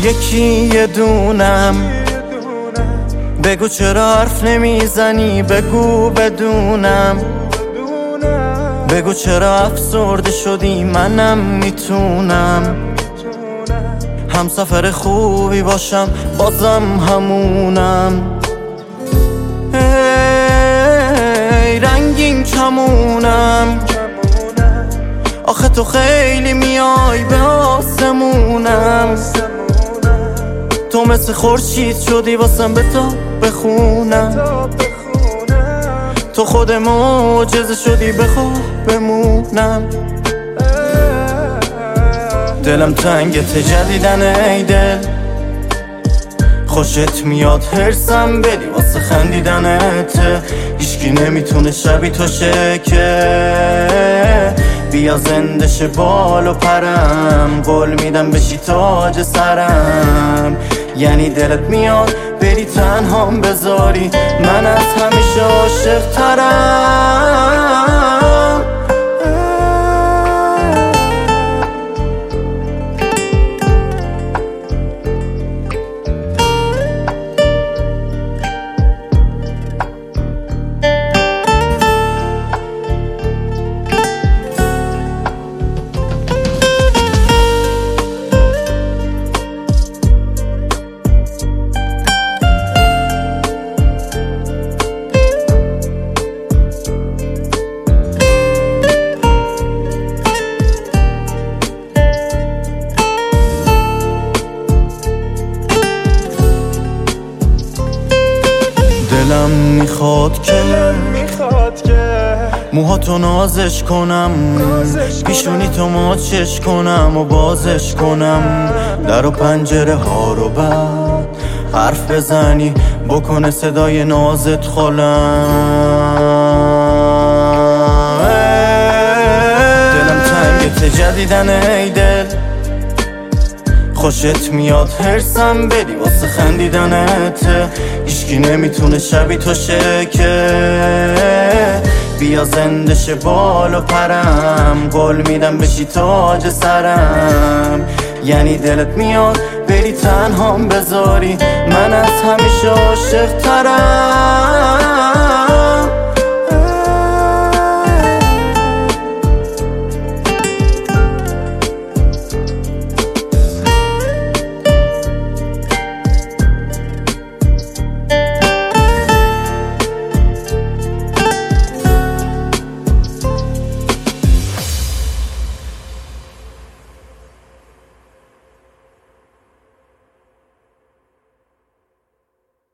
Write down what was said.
یکی یه دونم. بگو چرا حرف نمیزنی، بگو بدونم. بگو چرا افسرده شدی، منم میتونم همسفر خوبی باشم، بازم همونم. ای رنگین کمونم، آخه تو خیلی میای به آسمونم. تو مثل خورشید شدی واسم به تو بخونم. تو خود معجزه شدی بخواه بمونم. دلم تنگت جدیدن ای دل، خوشت میاد هرسم بدی واسه خندیدنت. هیچکی نمیتونه شبی تو که بیا زنده شه بال و پرم. قول میدم بشی تاج سرم. یعنی دلت میاد بری تنهام بذاری، من از همیشه عاشق ترم. دلم میخواد که موهاتو نازش کنم، پیشونی تو ماچش کنم و بازش کنم. در و پنجره ها رو بعد حرف بزنی، بکنه صدای نازت خالم. دلم تنگت جدیدن ای دل، خوشت میاد هرسم بدی واسه خندیدنت. هیچکی نمیتونه شبی تو که بیا زنده شه بال و پرم. قول میدم بشی تاج سرم. یعنی دلت میاد بری تنهام بذاری، من از همیشه عاشق ترم.